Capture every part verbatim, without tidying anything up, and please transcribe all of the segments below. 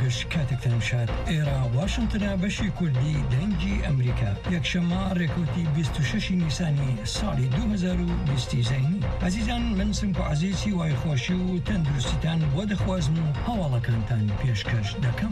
باش کاتێک تەنشات ئێرە واشنگتنە بەشی کوردی دەنگی ئەمریکا یەکشەممە ڕێکوتی بیست و شەشی نیسانی ساڵی دوو هەزار و بیست زەینی. عزیزان من سنگ و عزیزی وای خۆشی و تەندروستیتان بۆ دەخوازم و هەواڵەکانتان پێشکەش دەکەم.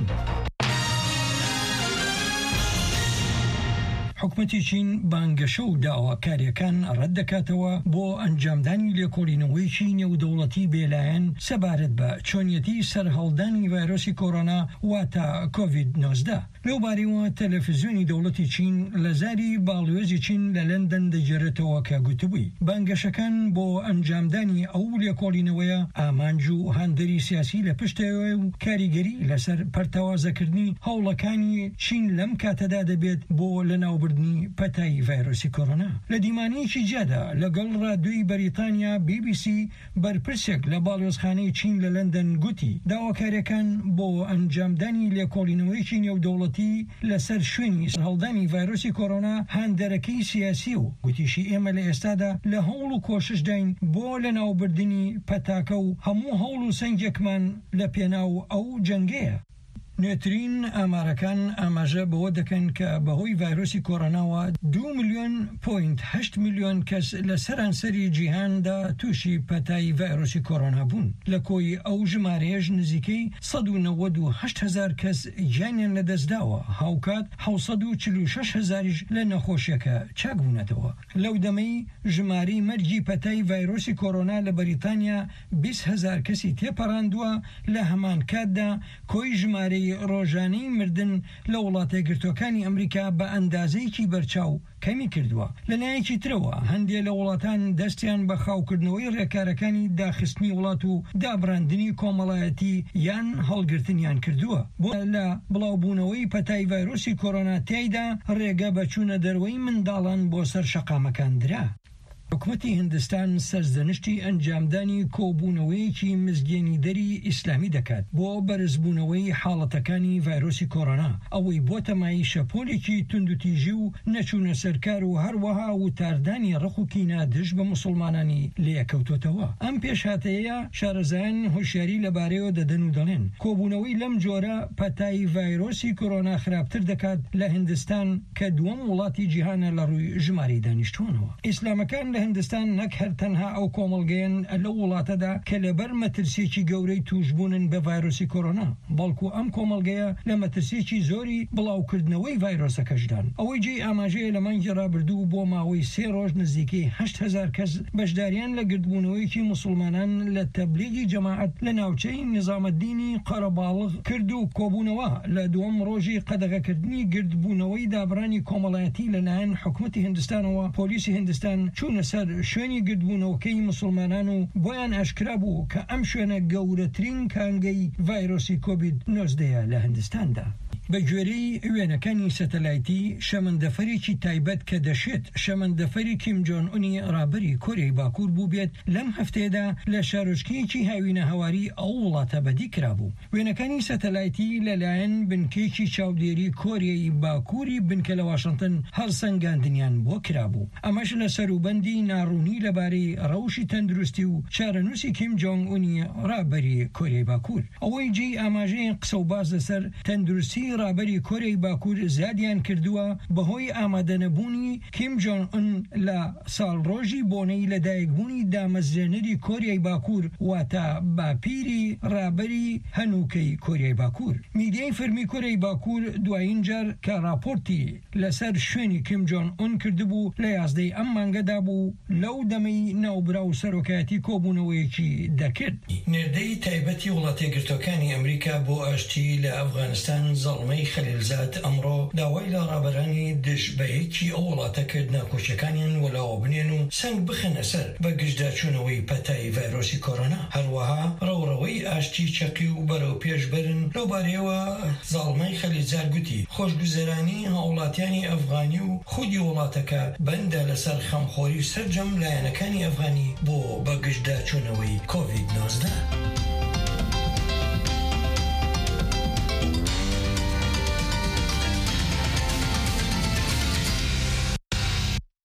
حکومەتی چین بانگەشە و داواکاریەکان ڕەت دەکاتەوە بۆ ئەنجامدانی لێکۆڵینەوەیکی نێودەوڵەتی بێلایەن سەبارەت بە چۆنیەتی سەرهەڵدانی ڤایرۆسی کۆڕۆنا واتە کۆڤید نۆزدە. لەوبارەیەوە تەلەڤیزیۆنی دەوڵەتی چین لە زاری باڵیۆزی چین لە لەندەن دەجێڕێتەوە کە گوتبووی بانگەشەکان بۆ ئەنجامدانی ئەو لێکۆڵینەوەیە ئامانج و هاندەری سیاسی لە پشتەوە و کاریگەری لەسەر پەرتەوازەکردنی هەوڵەکانی چین لەم کاتەدا دەبێت بۆ لەناوبردنی پەتای ڤایرۆسی کۆڕۆنا. لە دیمانەیەکی جیادا لەگەڵ ڕادیۆی بەریتانیا بی بی سی بەرپرسێک لە باڵیۆزخانەی چین لە لەندەن گوتی داواکاریەکان بۆ ئەنجامدانی لێکۆڵینەوەیەکی نێودەوڵەتی لەسەر شوێنی هەڵدانی ڤایرۆسی کۆڕۆنا هاندەرەکەی سیاسی و گوتیشی ئێمە لە ئێستادا لە هەوڵ و کۆشش داین بۆ لەناوبردنی پەتاکە و هەموو هەوڵ و سەنگێکمان لە پێناو ئەو جەنگەیە. نوێترین ئامارەکان ئاماژە بەوە دەکەن کە بەهۆی ڤایرۆسی کۆڕۆناوە دو ملیۆن پۆینت هەشت ملیۆن کەس لە سەرانسەری جیهاندا تووشی پەتای ڤایرۆسی کۆڕۆنا بوون. لە کۆی ئەو ژمارەیەش نزیکەی سەد و نەوەد و هەشت هەزار کەس گیانیان لەدەستداوە هاوکات حەوت و چل و شەش هەزاریش لە نەخۆشیەکە چاک بوونەتەوە. لەو دەمەی ژمارەی مەرگی پەتای ڤایرۆسی کۆڕۆنا لە بەریتانیا بیست هەزار کەسی تێپەڕاندووە. لە هەمان کاتدا کۆی ژمارەی ڕۆژانەی مردن لە وڵاتە گرتوەکانی ئەمریکا بە ئەندازەیەکی بەرچاو کەمی کردووە. لەلایەکی ترەوە هەندێک لە وڵاتان دەستیان بە خاوکردنەوەی ڕێکارەکانی داخستنی وڵات و دابڕاندنی کۆمەڵایەتی یان هەڵگرتنیان کردووە بۆ لە بڵاوبوونەوەی پەتای ڤایرۆسی کۆڕۆنا تایدا ڕێگە بەچوونە دەروەی منداڵان بۆ سەر شەقامەکان درا. حکومەتی هندستان سەرزەنشتی ئەنجامدانی کۆبوونەوەیەکی مزگەێنی دەری ئیسلامی دەکات بۆ بەرزبوونەوەی حاڵەتەکانی ڤایرۆسی کۆڕۆنا. ئەوەی بۆ تەمای شەپۆلێکی توندوتیژی و نەچوونە سەرکار و هەروەها وتاردانی ڕق و کینە دژ بە مسلمانانی لێکەوتوتەوە. ئەم پێشهاتەیە شارەزایان هۆشیاری لەبارەیەوە دەدەن و دەڵێن کۆبوونەوەی لەم جۆرە پەتای ڤایرۆسی کۆڕۆنا خراپتر دەکات لە هندستان کە دووەم وڵاتی جیهانە لە ڕووی ژمارەی دانیشتوانەوە. ئیسلامەکان لە هندستان نەک هەر تەنها ئەو کۆمەڵگەیان لە وڵاتەدا کە لەبەر مەترسێکی گەورەی توشبوونن بە ڤایرۆسی کۆڕۆنا بەڵکو ئەم کۆمەڵگەیە لە مەترسێکی زۆری بڵاوکردنەوەی ڤایرۆسەکەشدان. ئەوەی جێی ئاماژەیە لە مانگی ڕابردوو بۆ ماوەی سێ ڕۆژ نزیکەی هەشت هەزار کەس بەشداریان لە گردبوونەوەیکی مسلمانان لە تەبلیغی جەماعەت لە ناوچەی نظامەدینی قەرەباڵغ کرد و کۆبوونەوە لە دووەم ڕۆژی قەدەغەکردنی گردبوونەوەی دابڕانی کۆمەڵایەتی لەلایەن حکومەتی هندستانەوە پۆلیسی هندستان چوونە سەر شوێنی گردبوونەوەکەی مسلمانان و بۆیان ئاشکرا بوو کە ئەم شوێنە گەورەترین کانگەی ڤایرۆسی کۆڤید نۆزدەیە لە هندستاندا. بە گوێرەی وێنەکانی سەتەلایتی شەمەندەفەرێکی تایبەت کە دەشێت شەمەندەفەری کیم جۆن ئونی ڕابری کۆریای باکوور بوو بێت لەم هەفتەیەدا لە شارۆچکەیەکی هاوینە هەواری ئەو وڵاتە بەدی کرابوو. وێنەکانی سەتەلایتی لەلایەن بنکەیەکی چاودێری کۆریای باکووری بنکە لە واشنگتن هەڵسەنگاندنیان بۆ کرابوو. ئەمەش لە سەروبەندی ناڕوونی لەبارەی ڕەوشی تەندروستی و چارەنووسی کیم جۆن ئونی ڕابری کۆریای باکوور. ئەوەی جێی ئاماژەیە قسە و باز لەسەر تەندروستی ڕابری کۆریای باکوور زیادیان کردووە بەهۆی ئامادەنەبوونی کیم جۆن ئون لە ساڵڕۆژی بۆنەی لەدایکبوونی دامەزرێنەری کۆریای باکوور واتە باپیری ڕابری هەنووکەی کۆریای باکوور. میدیای فەرمی کۆریای باکوور دوایین جار کە راپۆرتی لەسەر شوێنی کیم جۆن ئون کردبوو لە یازدەی ئەم مانگەدا بوو لەو دەمەی ناوبرا و سەرۆکایەتی کۆبوونەوەیەکی دەکرد. نێردەی تایبەتی وڵاتە گرتوەکانی ئەمریکا بۆ ئاشتی لە ئەفغانستان زەڵمەی خەلیلزاد ئەمڕۆ داوای لە ڕابەرانی دژ بەیەکی ئەو وڵاتە کرد ناکۆچەکانیان وەلاوە بنێن و سنگ بخەنە سەر بە گشتداچوونەوەی پەتای ڤایرۆسی کۆڕۆنا. هەروەها ڕەوڕەوەی ئاشتی چەقی و بەرەو پێش برن لەوبارەیەوە زاڵمەی خەلیلزاد گوتی خۆشگوزەرانی هاوڵاتیانی ئەفغانی و خودی وڵاتەکە بەندە لەسەر خەمخۆری سەرجەم لایەنەکانی ئەفغانی بۆ بە گشتداچوونەوەی کۆڤید نۆزدە.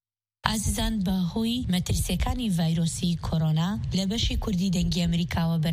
ئازیزان بە هۆی مەترسیەکانی ڤایرۆسی کۆڕۆنا لە بەشی کوردی دەنگی ئەمریکاوە